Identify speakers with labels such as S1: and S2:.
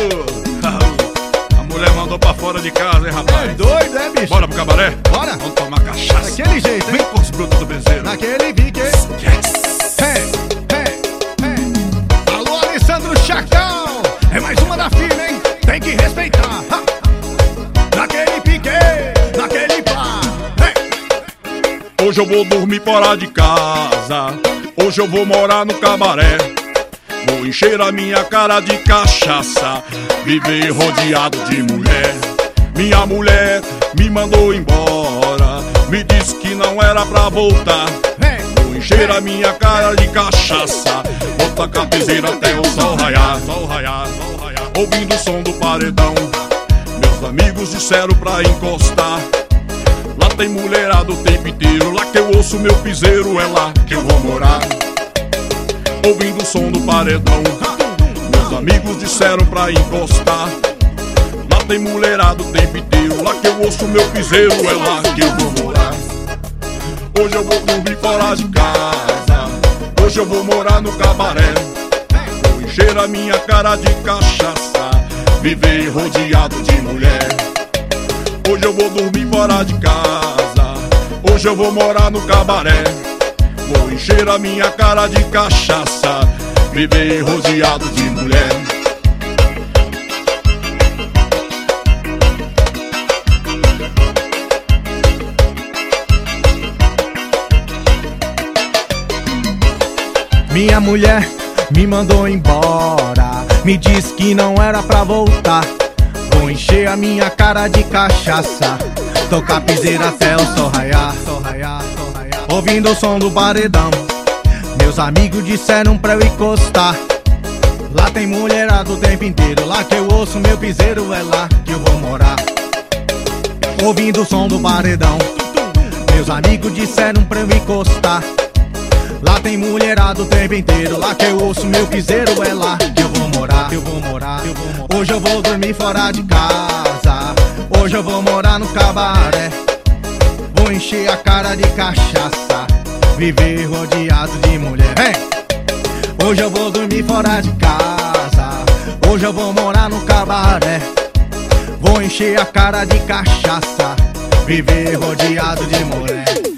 S1: A mulher mandou pra fora de casa, hein, rapaz?
S2: É doido, é, bicho?
S1: Bora pro cabaré?
S2: Bora!
S1: Vamos tomar cachaça.
S2: Daquele jeito, hein?
S1: Vem com os brutos do benzeiro.
S2: Naquele pique. Alô, Alessandro Chacão! É mais uma da firma, hein? Tem que respeitar. Ha! Naquele pique, naquele pá.
S1: Hoje eu vou dormir fora de casa. Hoje eu vou morar no cabaré. Vou encher a minha cara de cachaça, viver rodeado de mulher. Minha mulher me mandou embora, me disse que não era pra voltar. Vou encher a minha cara de cachaça, vou tacar piseira até o sol raiar, sol raiar, sol raiar. Ouvindo o som do paredão, meus amigos disseram pra encostar. Lá tem mulherada o tempo inteiro, lá que eu ouço meu piseiro, é lá que eu vou morar. Ouvindo o som do paredão, meus amigos disseram pra encostar. Lá tem mulherada o tempo inteiro, lá que eu ouço meu piseiro, é lá que eu vou morar. Hoje eu vou dormir fora de casa, hoje eu vou morar no cabaré. Vou encher a minha cara de cachaça, viver rodeado de mulher. Hoje eu vou dormir fora de casa, hoje eu vou morar no cabaré. Vou encher a minha cara de cachaça, viver rodeado de mulher.
S2: Minha mulher me mandou embora, me disse que não era pra voltar. Vou encher a minha cara de cachaça, tocar piseira até o sol raiar, sol raiar, sol raiar. Ouvindo o som do paredão, meus amigos disseram pra eu encostar. Lá tem mulherada o tempo inteiro, lá que eu ouço meu piseiro, é lá que eu vou morar. Ouvindo o som do paredão, meus amigos disseram pra eu encostar. Lá tem mulherada o tempo inteiro, lá que eu ouço meu piseiro, é lá que eu vou morar, eu vou morar, eu vou morar. Hoje eu vou dormir fora de casa, hoje eu vou morar no cabaré. Vou encher a cara de cachaça, viver rodeado de mulher. Hoje eu vou dormir fora de casa, hoje eu vou morar no cabaré. Vou encher a cara de cachaça, viver rodeado de mulher.